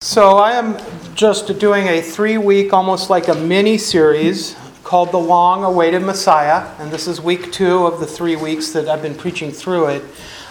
So I am just doing a 3-week, almost like a mini-series called The Long-Awaited Messiah. And this is week 2 of the 3 weeks that I've been preaching through it.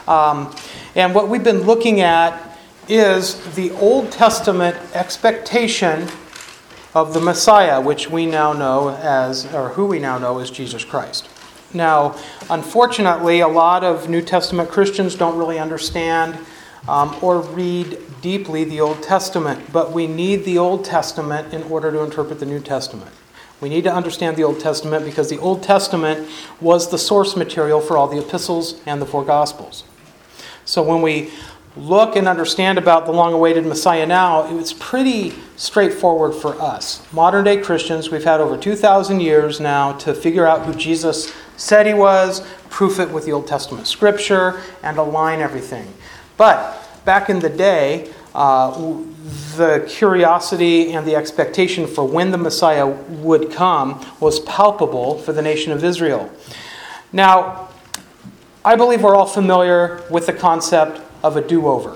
And what we've been looking at is the Old Testament expectation of the Messiah, which we now know as, or who we now know as Jesus Christ. Now, unfortunately, a lot of New Testament Christians don't really understand or read deeply the Old Testament, but we need the Old Testament in order to interpret the New Testament. We need to understand the Old Testament because the Old Testament was the source material for all the epistles and the 4 Gospels. So when we look and understand about the long-awaited Messiah now, it's pretty straightforward for us. Modern-day Christians, we've had over 2,000 years now to figure out who Jesus said he was, proof it with the Old Testament scripture, and align everything. But back in the day, the curiosity and the expectation for when the Messiah would come was palpable for the nation of Israel. Now, I believe we're all familiar with the concept of a do-over.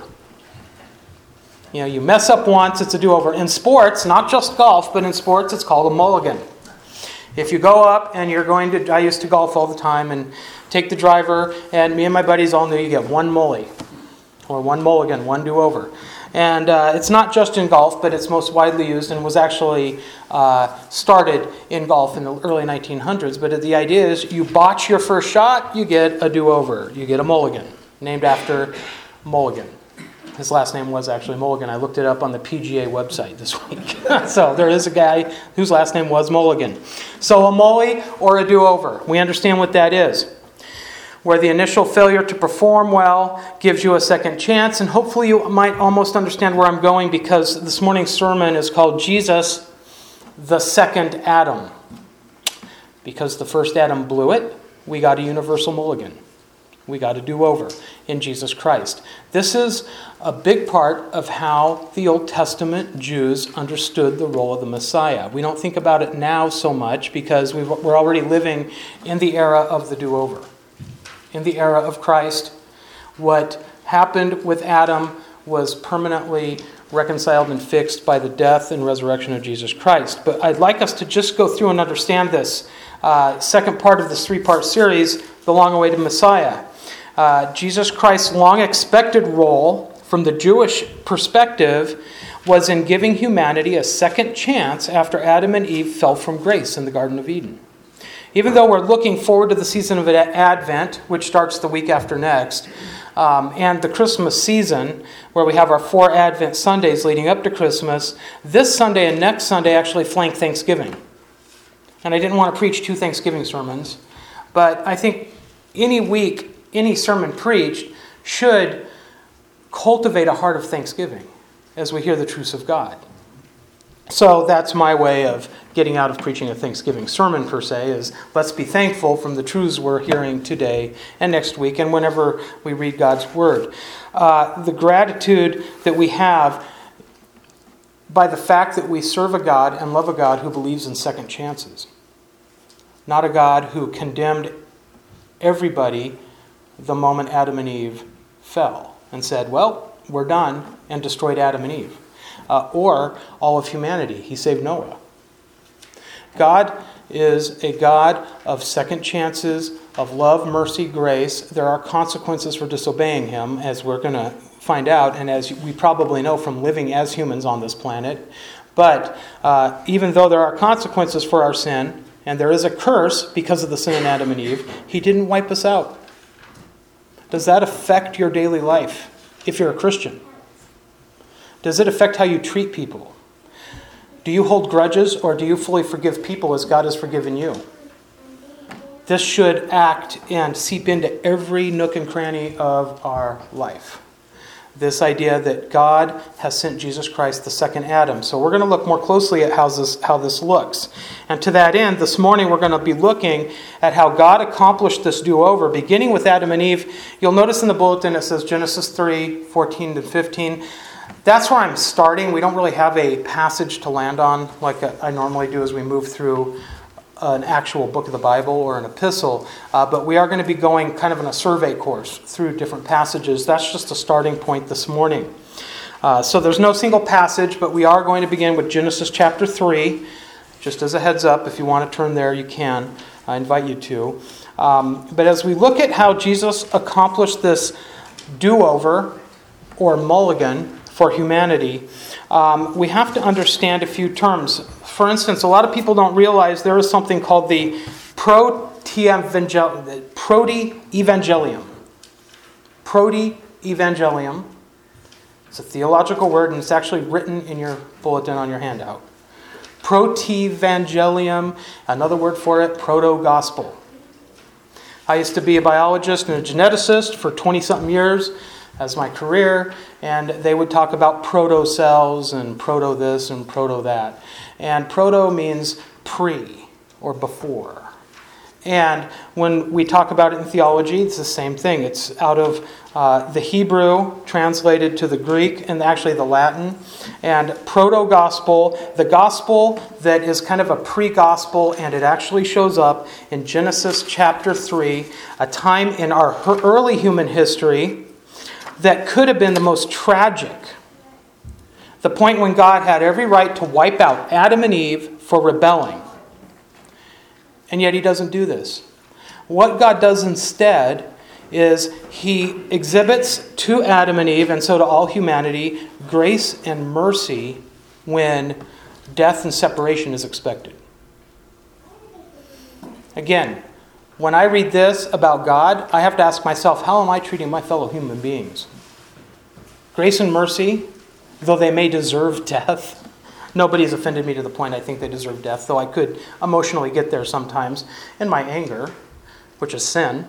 You know, you mess up once, it's a do-over. In sports, not just golf, but in sports, it's called a mulligan. If you go up and you're going to, I used to golf all the time, and take the driver, and me and my buddies all knew you get one mully, or one mulligan, one do-over. And it's not just in golf, but it's most widely used and was actually started in golf in the early 1900s. But the idea is you botch your first shot, you get a do-over. You get a mulligan, named after Mulligan. His last name was actually Mulligan. I looked it up on the PGA website this week. So there is a guy whose last name was Mulligan. So a mully or a do-over. We understand what that is. Where the initial failure to perform well gives you a second chance. And hopefully you might almost understand where I'm going, because this morning's sermon is called Jesus, the Second Adam. Because the first Adam blew it, we got a universal mulligan. We got a do-over in Jesus Christ. This is a big part of how the Old Testament Jews understood the role of the Messiah. We don't think about it now so much because we're already living in the era of the do-over. In the era of Christ, what happened with Adam was permanently reconciled and fixed by the death and resurrection of Jesus Christ. But I'd like us to just go through and understand this second part of this 3-part series, The Long-Awaited Messiah. Jesus Christ's long-expected role from the Jewish perspective was in giving humanity a second chance after Adam and Eve fell from grace in the Garden of Eden. Even though we're looking forward to the season of Advent, which starts the week after next, and the Christmas season, where we have our 4 Advent Sundays leading up to Christmas, this Sunday and next Sunday actually flank Thanksgiving. And I didn't want to preach 2 Thanksgiving sermons, but I think any week, any sermon preached should cultivate a heart of thanksgiving as we hear the truths of God. So that's my way of getting out of preaching a Thanksgiving sermon per se, is let's be thankful from the truths we're hearing today and next week and whenever we read God's Word. The gratitude that we have by the fact that we serve a God and love a God who believes in second chances. Not a God who condemned everybody the moment Adam and Eve fell and said, well, we're done, and destroyed Adam and Eve. Or all of humanity. He saved Noah. God is a God of second chances, of love, mercy, grace. There are consequences for disobeying Him, as we're going to find out, and as we probably know from living as humans on this planet. But even though there are consequences for our sin, and there is a curse because of the sin in Adam and Eve, He didn't wipe us out. Does that affect your daily life if you're a Christian? Does it affect how you treat people? Do you hold grudges, or do you fully forgive people as God has forgiven you? This should act and seep into every nook and cranny of our life. This idea that God has sent Jesus Christ, the second Adam. So we're going to look more closely at how this looks. And to that end, this morning we're going to be looking at how God accomplished this do-over, beginning with Adam and Eve. You'll notice in the bulletin it says Genesis 3, 14 to 15. That's where I'm starting. We don't really have a passage to land on like I normally do as we move through an actual book of the Bible or an epistle, but we are going to be going kind of in a survey course through different passages. That's just a starting point this morning. So there's no single passage, but we are going to begin with Genesis chapter 3. Just as a heads up, if you want to turn there, you can. I invite you to. But as we look at how Jesus accomplished this do-over or mulligan for humanity, we have to understand a few terms. For instance, a lot of people don't realize there is something called the proto-evangelium. Proto-evangelium. It's a theological word, and it's actually written in your bulletin on your handout. Proto-evangelium, another word for it, proto-gospel. I used to be a biologist and a geneticist for 20-something years as my career, and they would talk about proto-cells and proto-this and proto-that. And proto means pre or before. And when we talk about it in theology, it's the same thing. It's out of the Hebrew translated to the Greek and actually the Latin. And proto-gospel, the gospel that is kind of a pre-gospel, and it actually shows up in Genesis chapter 3, a time in our early human history that could have been the most tragic. The point when God had every right to wipe out Adam and Eve for rebelling. And yet he doesn't do this. What God does instead is he exhibits to Adam and Eve, and so to all humanity, grace and mercy when death and separation is expected. Again, when I read this about God, I have to ask myself, how am I treating my fellow human beings? Grace and mercy, though they may deserve death. Nobody's offended me to the point I think they deserve death, though I could emotionally get there sometimes in my anger, which is sin.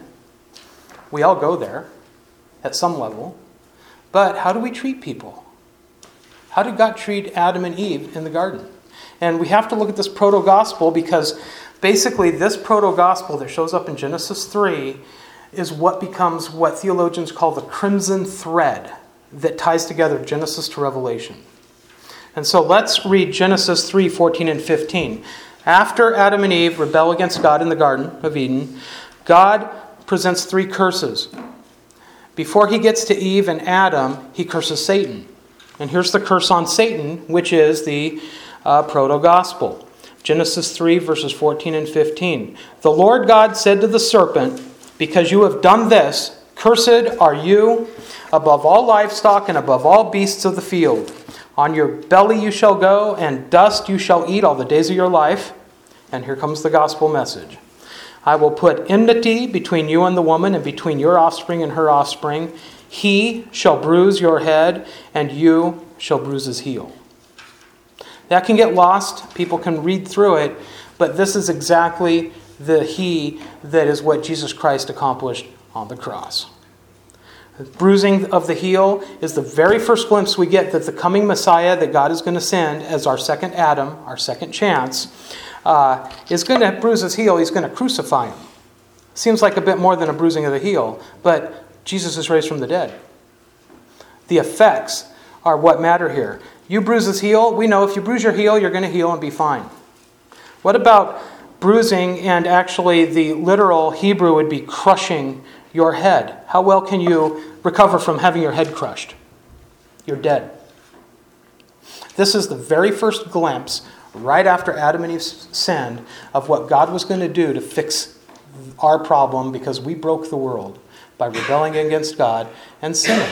We all go there at some level. But how do we treat people? How did God treat Adam and Eve in the garden? And we have to look at this proto-gospel because basically this proto-gospel that shows up in Genesis 3 is what becomes what theologians call the crimson thread that ties together Genesis to Revelation. And so let's read Genesis 3, 14 and 15. After Adam and Eve rebel against God in the Garden of Eden, God presents 3 curses. Before he gets to Eve and Adam, he curses Satan. And here's the curse on Satan, which is the proto-gospel. Genesis 3, verses 14 and 15. The Lord God said to the serpent, "Because you have done this, cursed are you above all livestock and above all beasts of the field. On your belly you shall go, and dust you shall eat all the days of your life." And here comes the gospel message. "I will put enmity between you and the woman, and between your offspring and her offspring. He shall bruise your head, and you shall bruise his heel." That can get lost. People can read through it. But this is exactly the he that is what Jesus Christ accomplished on the cross. The bruising of the heel is the very first glimpse we get that the coming Messiah that God is going to send as our second Adam, our second chance, is going to bruise his heel. He's going to crucify him. Seems like a bit more than a bruising of the heel, but Jesus is raised from the dead. The effects are what matter here. You bruise his heel. We know if you bruise your heel, you're going to heal and be fine. What about bruising, and actually the literal Hebrew would be crushing your head? How well can you recover from having your head crushed? You're dead. This is the very first glimpse, right after Adam and Eve sinned, of what God was going to do to fix our problem because we broke the world by rebelling against God and sinning.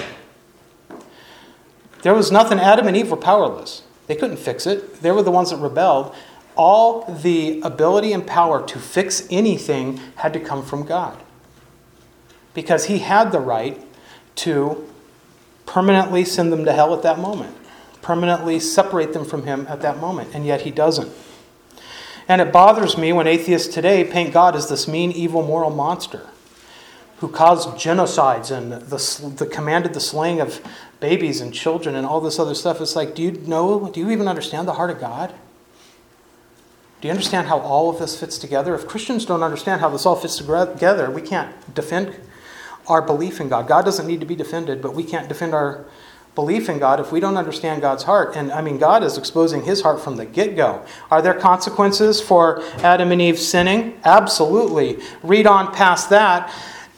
There was nothing. Adam and Eve were powerless. They couldn't fix it. They were the ones that rebelled. All the ability and power to fix anything had to come from God, because he had the right to permanently send them to hell at that moment, permanently separate them from him at that moment, and yet he doesn't. And it bothers me when atheists today paint God as this mean, evil, moral monster who caused genocides and the commanded the slaying of babies and children and all this other stuff. It's like, do you even understand the heart of God? Do you understand how all of this fits together? If Christians don't understand how this all fits together, we can't defend our belief in God. God doesn't need to be defended, but we can't defend our belief in God if we don't understand God's heart. And God is exposing his heart from the get-go. Are there consequences for Adam and Eve sinning? Absolutely. Read on past that.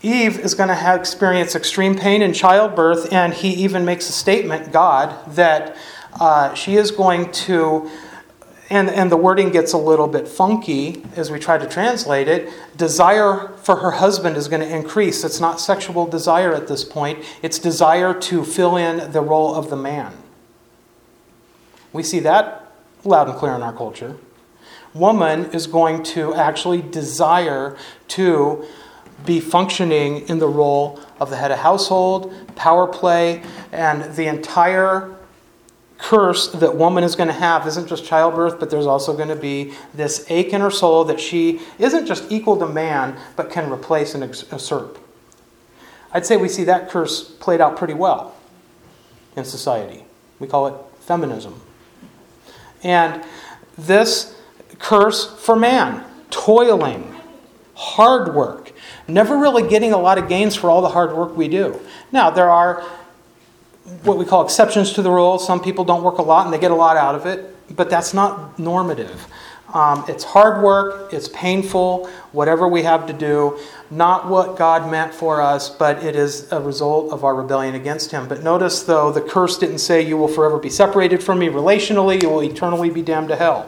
Eve is going to experience extreme pain in childbirth, and he even makes a statement, God, that she is going to, and the wording gets a little bit funky as we try to translate it, desire for her husband is going to increase. It's not sexual desire at this point. It's desire to fill in the role of the man. We see that loud and clear in our culture. Woman is going to actually desire to be functioning in the role of the head of household, power play, and the entire curse that woman is going to have isn't just childbirth, but there's also going to be this ache in her soul that she isn't just equal to man, but can replace and usurp. I'd say we see that curse played out pretty well in society. We call it feminism. And this curse for man, toiling, hard work, never really getting a lot of gains for all the hard work we do. Now, there are what we call exceptions to the rule. Some people don't work a lot and they get a lot out of it, but that's not normative. It's hard work, it's painful, whatever we have to do, not what God meant for us, but it is a result of our rebellion against Him. But notice, though, the curse didn't say you will forever be separated from me relationally, you will eternally be damned to hell.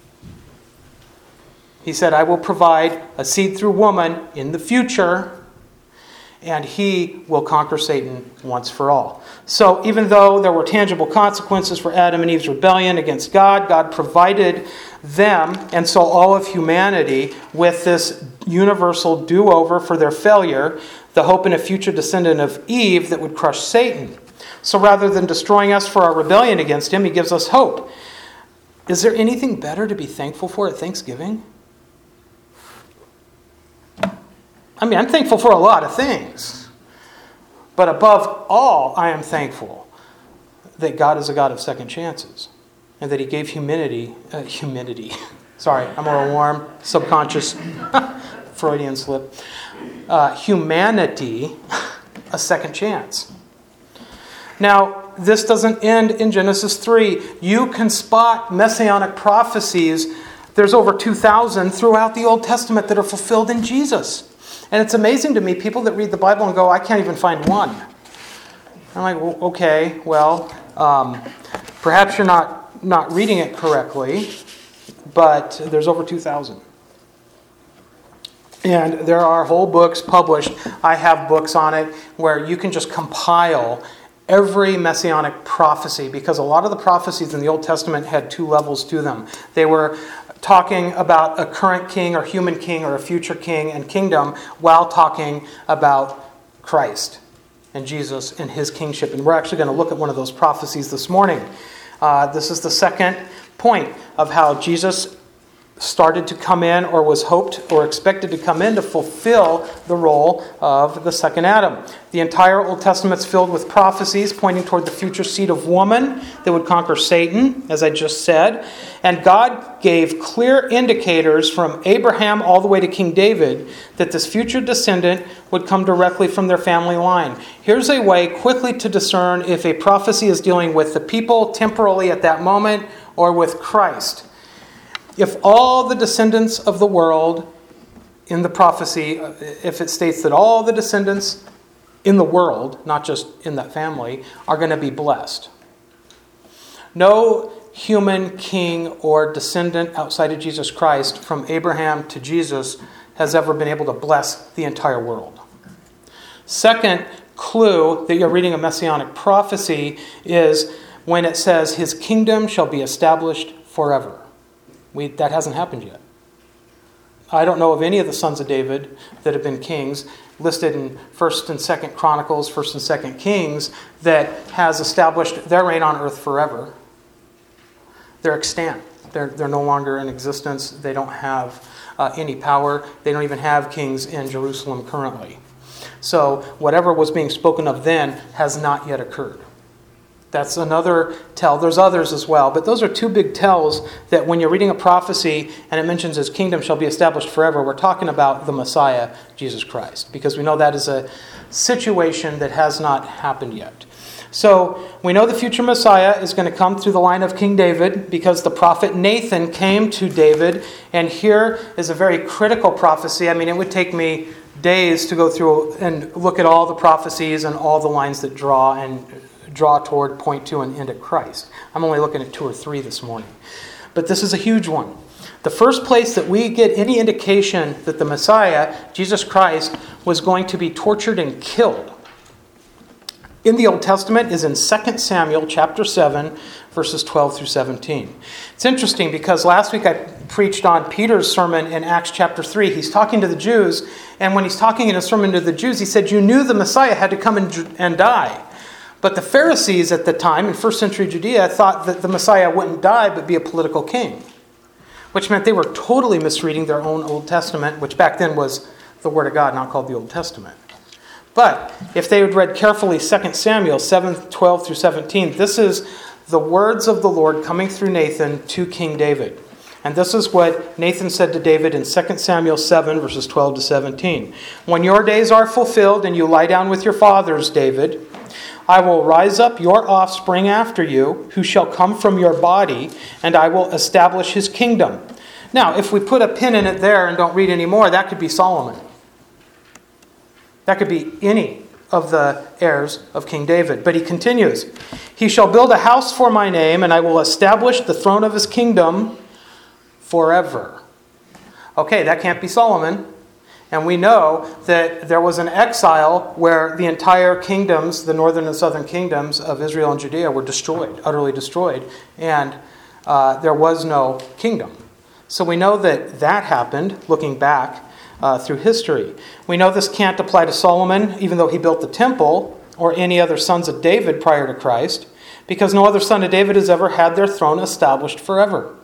He said, I will provide a seed through woman in the future, and he will conquer Satan once for all. So even though there were tangible consequences for Adam and Eve's rebellion against God, God provided them, and so all of humanity, with this universal do-over for their failure, the hope in a future descendant of Eve that would crush Satan. So rather than destroying us for our rebellion against Him, He gives us hope. Is there anything better to be thankful for at Thanksgiving? I mean, I'm thankful for a lot of things. But above all, I am thankful that God is a God of second chances. And that He gave humanity. Sorry, I'm a little warm. Subconscious Freudian slip. Humanity a second chance. Now, this doesn't end in Genesis 3. You can spot messianic prophecies. There's over 2,000 throughout the Old Testament that are fulfilled in Jesus. And it's amazing to me, people that read the Bible and go, I can't even find one. I'm like, well, okay, well, perhaps you're not reading it correctly, but there's over 2,000. And there are whole books published. I have books on it where you can just compile every messianic prophecy, because a lot of the prophecies in the Old Testament had two levels to them. They were talking about a current king or human king or a future king and kingdom while talking about Christ and Jesus and His kingship. And we're actually going to look at one of those prophecies this morning. This is the second point of how Jesus started to come in, or was hoped or expected to come in to fulfill the role of the second Adam. The entire Old Testament's filled with prophecies pointing toward the future seed of woman that would conquer Satan, as I just said. And God gave clear indicators from Abraham all the way to King David that this future descendant would come directly from their family line. Here's a way quickly to discern if a prophecy is dealing with the people temporally at that moment or with Christ. If all the descendants of the world in the prophecy, if it states that all the descendants in the world, not just in that family, are going to be blessed. No human king or descendant outside of Jesus Christ, from Abraham to Jesus, has ever been able to bless the entire world. Second clue that you're reading a messianic prophecy is when it says, His kingdom shall be established forever. That hasn't happened yet. I don't know of any of the sons of David that have been kings listed in 1st and 2nd Chronicles, 1st and 2nd Kings, that has established their reign on earth forever. They're extant. They're no longer in existence. They don't have any power. They don't even have kings in Jerusalem currently. So whatever was being spoken of then has not yet occurred. That's another tell. There's others as well. But those are two big tells that when you're reading a prophecy and it mentions His kingdom shall be established forever, we're talking about the Messiah, Jesus Christ. Because we know that is a situation that has not happened yet. So we know the future Messiah is going to come through the line of King David because the prophet Nathan came to David. And here is a very critical prophecy. I mean, it would take me days to go through and look at all the prophecies and all the lines that draw toward, point to, and end at Christ. I'm only looking at 2 or 3 this morning. But this is a huge one. The first place that we get any indication that the Messiah, Jesus Christ, was going to be tortured and killed in the Old Testament is in 2 Samuel chapter 7, verses 12 through 17. It's interesting because last week I preached on Peter's sermon in Acts chapter 3. He's talking to the Jews, and when he's talking in his sermon to the Jews, he said, you knew the Messiah had to come and die. But the Pharisees at the time, in first century Judea, thought that the Messiah wouldn't die but be a political king, which meant they were totally misreading their own Old Testament, which back then was the Word of God, not called the Old Testament. But if they had read carefully 2 Samuel 7, 12 through 17, this is the words of the Lord coming through Nathan to King David. And this is what Nathan said to David in 2 Samuel 7, verses 12 to 17. When your days are fulfilled and you lie down with your fathers, David, I will rise up your offspring after you, who shall come from your body, and I will establish his kingdom. Now, if we put a pin in it there and don't read any more, that could be Solomon. That could be any of the heirs of King David. But he continues, he shall build a house for my name, and I will establish the throne of his kingdom forever. Okay, that can't be Solomon. And we know that there was an exile where the entire kingdoms, the northern and southern kingdoms of Israel and Judea were destroyed, utterly destroyed. And there was no kingdom. So we know that that happened, looking back through history. We know this can't apply to Solomon, even though he built the temple, or any other sons of David prior to Christ, because no other son of David has ever had their throne established forever.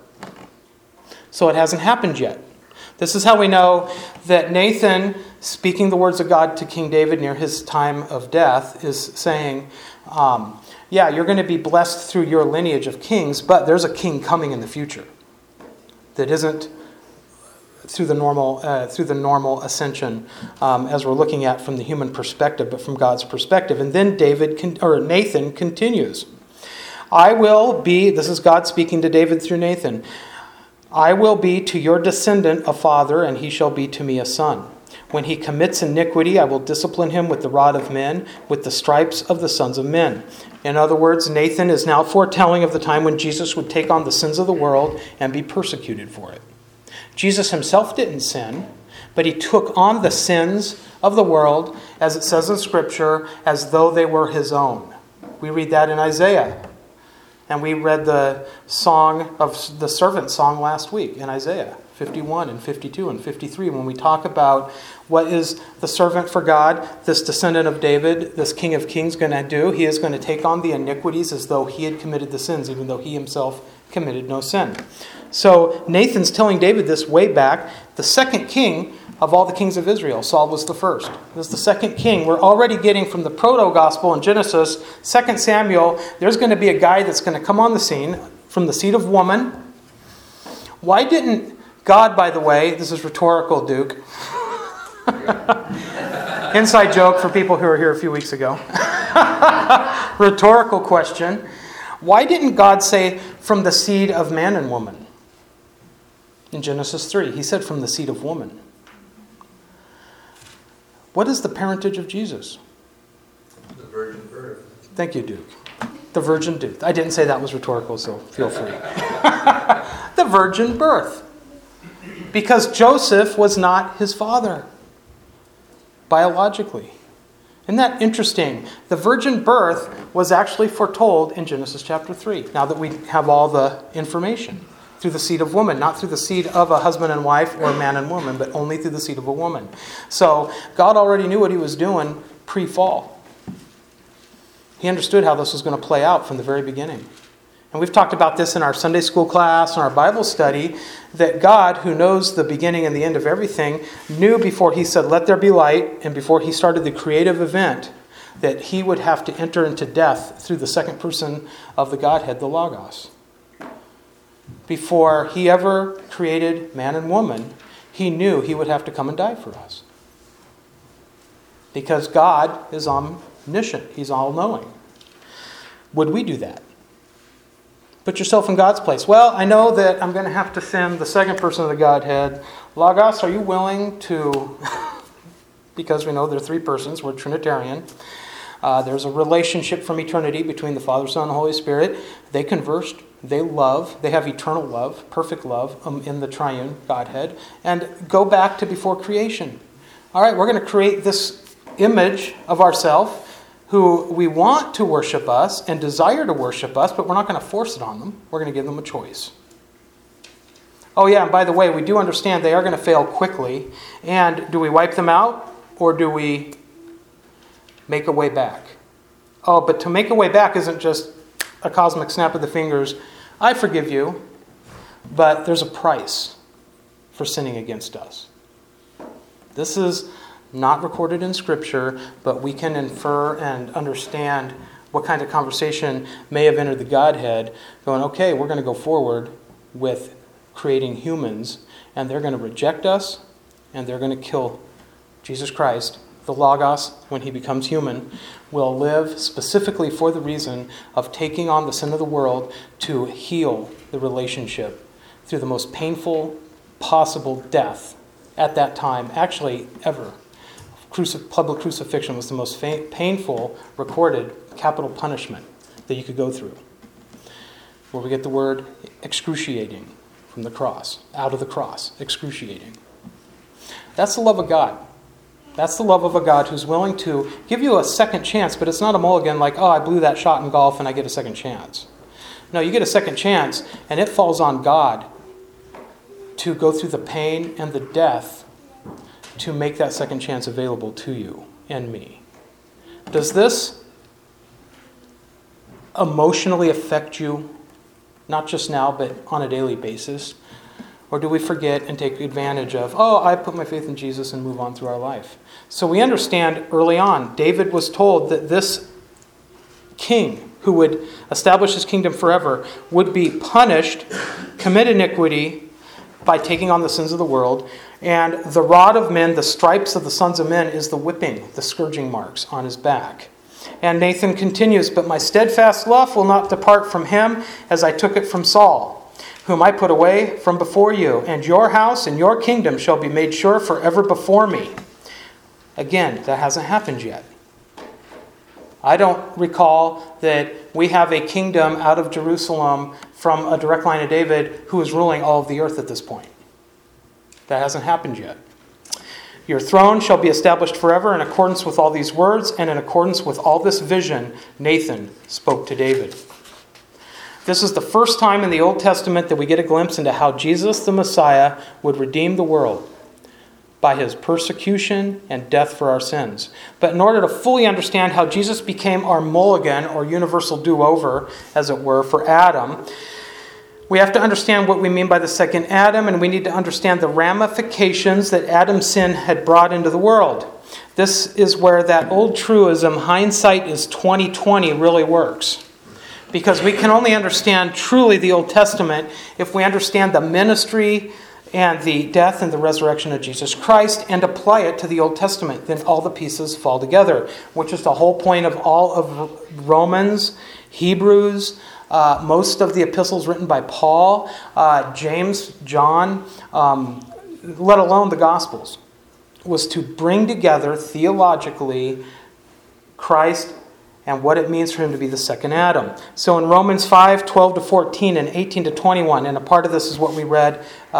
So it hasn't happened yet. This is how we know that Nathan, speaking the words of God to King David near his time of death, is saying, yeah, you're going to be blessed through your lineage of kings, but there's a king coming in the future that isn't through the normal ascension, as we're looking at from the human perspective, but from God's perspective. And then Nathan continues. I will be, this is God speaking to David through Nathan, I will be to your descendant a father, and he shall be to me a son. When he commits iniquity, I will discipline him with the rod of men, with the stripes of the sons of men. In other words, Nathan is now foretelling of the time when Jesus would take on the sins of the world and be persecuted for it. Jesus himself didn't sin, but he took on the sins of the world, as it says in Scripture, as though they were his own. We read that in Isaiah. And we read the song of the servant song last week in Isaiah 51 and 52 and 53 when we talk about what is the servant for God, this descendant of David, this King of Kings going to do. He is going to take on the iniquities as though he had committed the sins, even though he himself committed no sin. So Nathan's telling David this way back. The second king of all the kings of Israel, Saul was the first. This is the second king. We're already getting from the proto-gospel in Genesis, 2 Samuel, there's going to be a guy that's going to come on the scene from the seed of woman. Why didn't God, by the way, this is rhetorical, Duke. Inside joke for people who were here a few weeks ago. Rhetorical question. Why didn't God say from the seed of man and woman? In Genesis 3, he said from the seed of woman. What is the parentage of Jesus? The virgin birth. Thank you, Duke. The virgin birth. I didn't say that was rhetorical, so feel free. The virgin birth. Because Joseph was not his father, biologically. Isn't that interesting? The virgin birth was actually foretold in Genesis chapter 3, now that we have all the information. Through the seed of woman, not through the seed of a husband and wife or man and woman, but only through the seed of a woman. So God already knew what he was doing pre-fall. He understood how this was going to play out from the very beginning. And we've talked about this in our Sunday school class and our Bible study, that God, who knows the beginning and the end of everything, knew before he said, let there be light, and before he started the creative event, that he would have to enter into death through the second person of the Godhead, the Logos. Before he ever created man and woman, he knew he would have to come and die for us. Because God is omniscient. He's all-knowing. Would we do that? Put yourself in God's place. Well, I know that I'm going to have to send the second person of the Godhead. Logos, are you willing to because we know they're three persons. We're Trinitarian. There's a relationship from eternity between the Father, Son, and Holy Spirit. They conversed. They love. They have eternal love, perfect love in the triune Godhead. And go back to before creation. All right, we're going to create this image of ourselves who we want to worship us and desire to worship us, but we're not going to force it on them. We're going to give them a choice. Oh yeah, and by the way, we do understand they are going to fail quickly. And do we wipe them out or do we make a way back? Oh, but to make a way back isn't just a cosmic snap of the fingers. I forgive you, but there's a price for sinning against us. This is not recorded in Scripture, but we can infer and understand what kind of conversation may have entered the Godhead, going, okay, we're going to go forward with creating humans, and they're going to reject us, and they're going to kill Jesus Christ. The Logos, when he becomes human, will live specifically for the reason of taking on the sin of the world to heal the relationship through the most painful possible death at that time, actually ever. Public crucifixion was the most painful recorded capital punishment that you could go through. Where we get the word excruciating from the cross, out of the cross, excruciating. That's the love of God. That's the love of a God who's willing to give you a second chance, but it's not a mulligan like, oh, I blew that shot in golf and I get a second chance. No, you get a second chance, and it falls on God to go through the pain and the death to make that second chance available to you and me. Does this emotionally affect you, not just now, but on a daily basis? Or do we forget and take advantage of, oh, I put my faith in Jesus and move on through our life? So we understand early on, David was told that this king who would establish his kingdom forever would be punished, commit iniquity by taking on the sins of the world. And the rod of men, the stripes of the sons of men, is the whipping, the scourging marks on his back. And Nathan continues, but my steadfast love will not depart from him as I took it from Saul, whom I put away from before you, and your house and your kingdom shall be made sure forever before me. Again, that hasn't happened yet. I don't recall that we have a kingdom out of Jerusalem from a direct line of David who is ruling all of the earth at this point. That hasn't happened yet. Your throne shall be established forever in accordance with all these words and in accordance with all this vision Nathan spoke to David. This is the first time in the Old Testament that we get a glimpse into how Jesus the Messiah would redeem the world by his persecution and death for our sins. But in order to fully understand how Jesus became our mulligan or universal do-over, as it were, for Adam, we have to understand what we mean by the second Adam, and we need to understand the ramifications that Adam's sin had brought into the world. This is where that old truism, hindsight is 20/20, really works. Because we can only understand truly the Old Testament if we understand the ministry and the death and the resurrection of Jesus Christ and apply it to the Old Testament. Then all the pieces fall together, which is the whole point of all of Romans, Hebrews, most of the epistles written by Paul, James, John, let alone the Gospels, was to bring together theologically Christ and what it means for him to be the second Adam. So in Romans 5, 12 to 14 and 18 to 21, and a part of this is what we read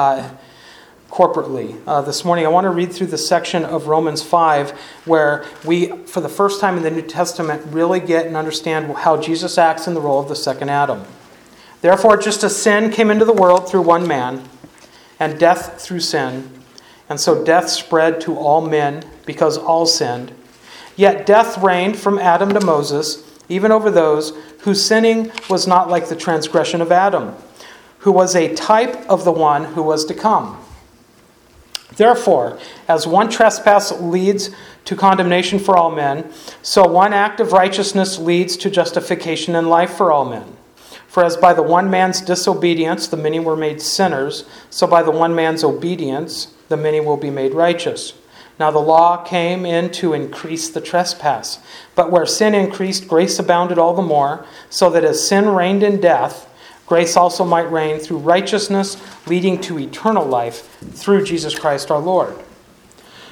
corporately this morning. I want to read through the section of Romans 5 where we, for the first time in the New Testament, really get and understand how Jesus acts in the role of the second Adam. Therefore, just as sin came into the world through one man, and death through sin, and so death spread to all men because all sinned, yet death reigned from Adam to Moses, even over those whose sinning was not like the transgression of Adam, who was a type of the one who was to come. Therefore, as one trespass leads to condemnation for all men, so one act of righteousness leads to justification and life for all men. For as by the one man's disobedience the many were made sinners, so by the one man's obedience the many will be made righteous. Now the law came in to increase the trespass. But where sin increased, grace abounded all the more, so that as sin reigned in death, grace also might reign through righteousness, leading to eternal life through Jesus Christ our Lord.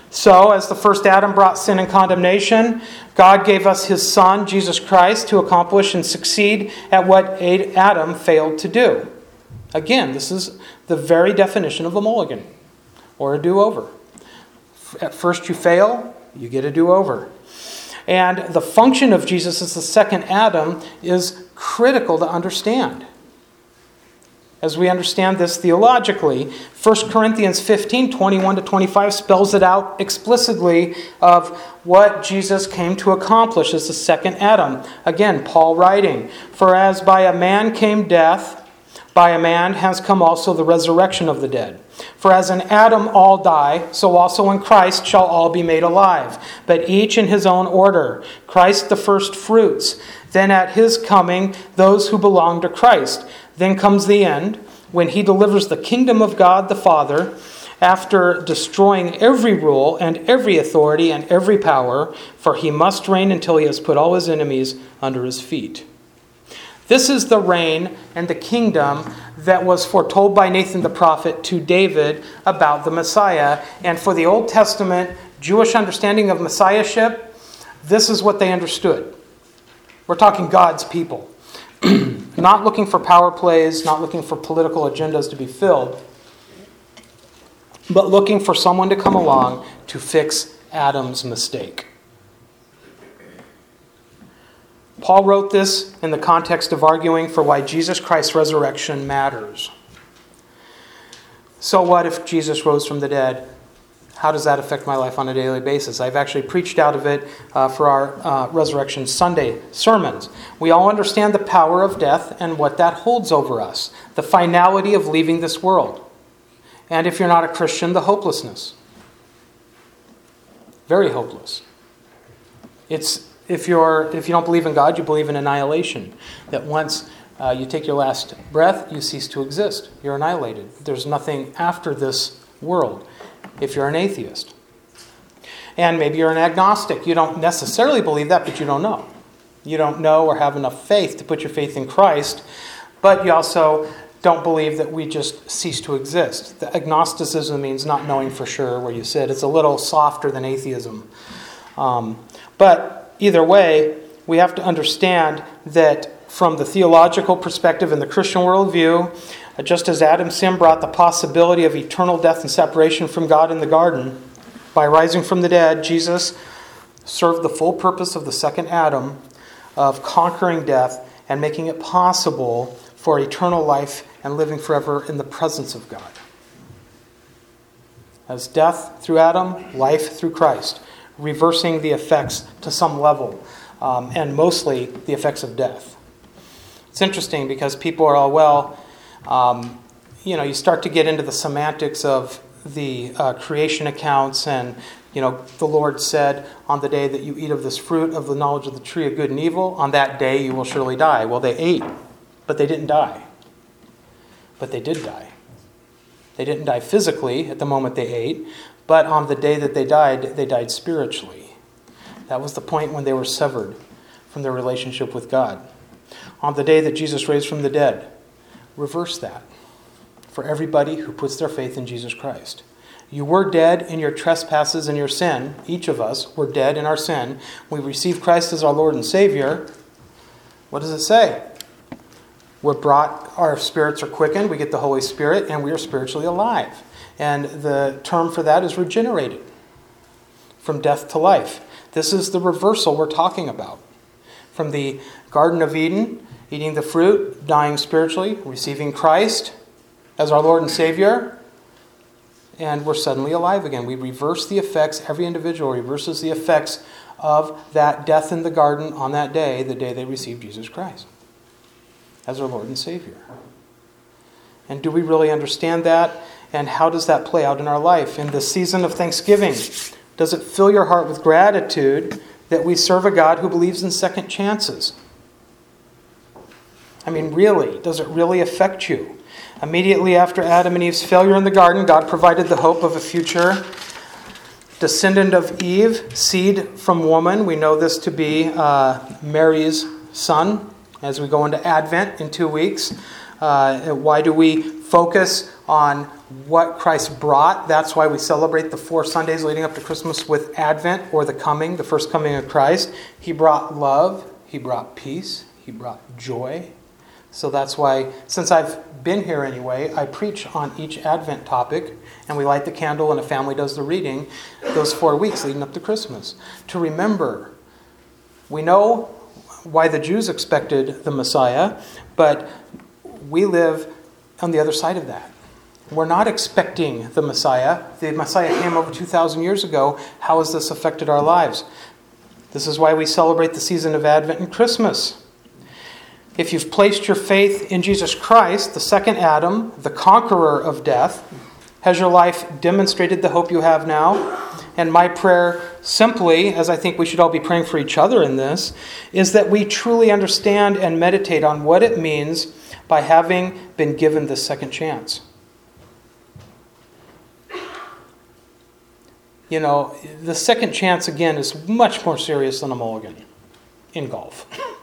So, as the first Adam brought sin and condemnation, God gave us his Son, Jesus Christ, to accomplish and succeed at what Adam failed to do. Again, this is the very definition of a mulligan, or a do-over. At first you fail, you get a do-over. And the function of Jesus as the second Adam is critical to understand. As we understand this theologically, 1 Corinthians 15, 21 to 25 spells it out explicitly of what Jesus came to accomplish as the second Adam. Again, Paul writing, "For as by a man came death, by a man has come also the resurrection of the dead. For as in Adam all die, so also in Christ shall all be made alive, but each in his own order. Christ the first fruits, then at his coming those who belong to Christ. Then comes the end, when he delivers the kingdom of God the Father, after destroying every rule and every authority and every power, for he must reign until he has put all his enemies under his feet." This is the reign and the kingdom that was foretold by Nathan the prophet to David about the Messiah. And for the Old Testament Jewish understanding of Messiahship, this is what they understood. We're talking God's people. Not looking for power plays, not looking for political agendas to be filled, but looking for someone to come along to fix Adam's mistake. Paul wrote this in the context of arguing for why Jesus Christ's resurrection matters. So what if Jesus rose from the dead? How does that affect my life on a daily basis? I've actually preached out of it for our Resurrection Sunday sermons. We all understand the power of death and what that holds over us. The finality of leaving this world. And if you're not a Christian, the hopelessness. Very hopeless. If you don't believe in God, you believe in annihilation. That once you take your last breath, you cease to exist. You're annihilated. There's nothing after this world. If you're an atheist. And maybe you're an agnostic. You don't necessarily believe that, but you don't know. You don't know or have enough faith to put your faith in Christ, but you also don't believe that we just cease to exist. The agnosticism means not knowing for sure where you sit. It's a little softer than atheism. But either way, we have to understand that from the theological perspective in the Christian worldview, just as Adam's sin brought the possibility of eternal death and separation from God in the garden, by rising from the dead, Jesus served the full purpose of the second Adam of conquering death and making it possible for eternal life and living forever in the presence of God. As death through Adam, life through Christ, reversing the effects to some level, and mostly the effects of death. It's interesting because people are all, you start to get into the semantics of the creation accounts and, the Lord said, on the day that you eat of this fruit of the knowledge of the tree of good and evil, on that day you will surely die. Well, they ate, but they didn't die. But they did die. They didn't die physically at the moment they ate, but on the day that they died spiritually. That was the point when they were severed from their relationship with God. On the day that Jesus raised from the dead, reverse that for everybody who puts their faith in Jesus Christ. You were dead in your trespasses and your sin. Each of us were dead in our sin. We received Christ as our Lord and Savior. What does it say? Our spirits are quickened, we get the Holy Spirit, and we are spiritually alive. And the term for that is regenerated, from death to life. This is the reversal we're talking about. From the Garden of Eden, eating the fruit, dying spiritually, receiving Christ as our Lord and Savior, and we're suddenly alive again. We reverse the effects, every individual reverses the effects of that death in the garden on that day, the day they received Jesus Christ as our Lord and Savior. And do we really understand that? And how does that play out in our life? In the season of Thanksgiving, does it fill your heart with gratitude that we serve a God who believes in second chances? I mean, really, does it really affect you? Immediately after Adam and Eve's failure in the garden, God provided the hope of a future descendant of Eve, seed from woman. We know this to be Mary's son as we go into Advent in 2 weeks. Why do we focus on what Christ brought. That's why we celebrate the 4 Sundays leading up to Christmas with Advent, or the first coming of Christ. He brought love, he brought peace, he brought joy. So that's why, since I've been here anyway, I preach on each Advent topic, and we light the candle and a family does the reading those 4 weeks leading up to Christmas. To remember, we know why the Jews expected the Messiah, but we live on the other side of that. We're not expecting the Messiah. The Messiah came over 2,000 years ago. How has this affected our lives? This is why we celebrate the season of Advent and Christmas. If you've placed your faith in Jesus Christ, the second Adam, the conqueror of death, has your life demonstrated the hope you have now? And my prayer simply, as I think we should all be praying for each other in this, is that we truly understand and meditate on what it means by having been given this second chance. You know, the second chance, again, is much more serious than a mulligan in golf.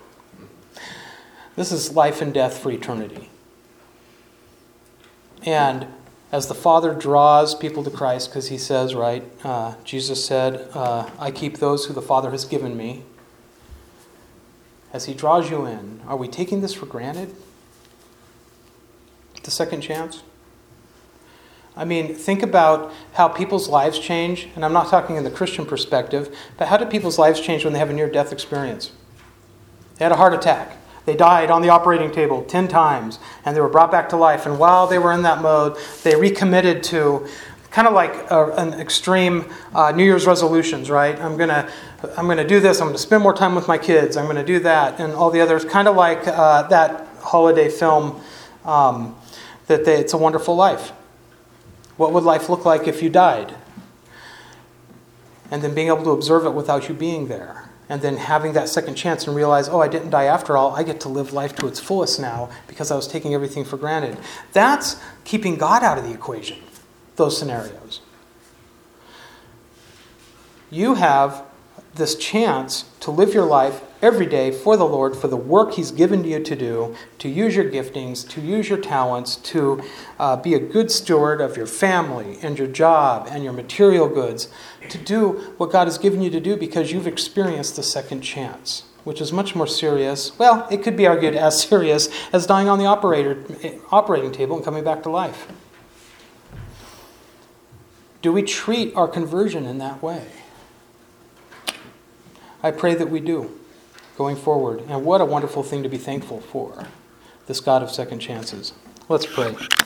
This is life and death for eternity. And as the Father draws people to Christ, because he says, right, Jesus said, I keep those who the Father has given me. As he draws you in, are we taking this for granted? The second chance? I mean, think about how people's lives change, and I'm not talking in the Christian perspective, but how do people's lives change when they have a near-death experience? They had a heart attack. They died on the operating table 10 times, and they were brought back to life. And while they were in that mode, they recommitted to kind of like an extreme New Year's resolutions, right? I'm gonna do this. I'm gonna spend more time with my kids. I'm gonna do that, and all the others. Kind of like that holiday film, It's a Wonderful Life. What would life look like if you died? And then being able to observe it without you being there. And then having that second chance and realize, I didn't die after all. I get to live life to its fullest now because I was taking everything for granted. That's keeping God out of the equation, those scenarios. You have this chance to live your life every day for the Lord, for the work he's given you to do, to use your giftings, to use your talents, to be a good steward of your family and your job and your material goods, to do what God has given you to do because you've experienced the second chance, which is much more serious. Well, it could be argued as serious as dying on the operating table and coming back to life. Do we treat our conversion in that way? I pray that we do, going forward. And what a wonderful thing to be thankful for, this God of second chances. Let's pray.